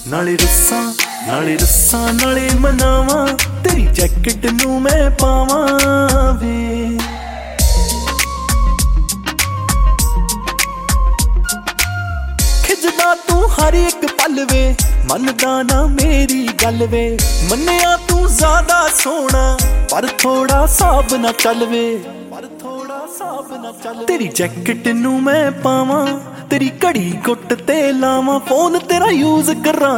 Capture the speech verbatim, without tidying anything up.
नाले रस्सा नाले रस्सा नाले मनावा तेरी जैकेट नू मैं पावां वे खिजदा तू हर एक पल वे मनदा ना मेरी गल वे मन्निया तू ज्यादा सोना पर थोड़ा साब ना चल वे पर थोड़ा साब ना चल तेरी जैकेट नू मैं पावां तेरी घड़ी गुट ते लावां फोन तेरा यूज करा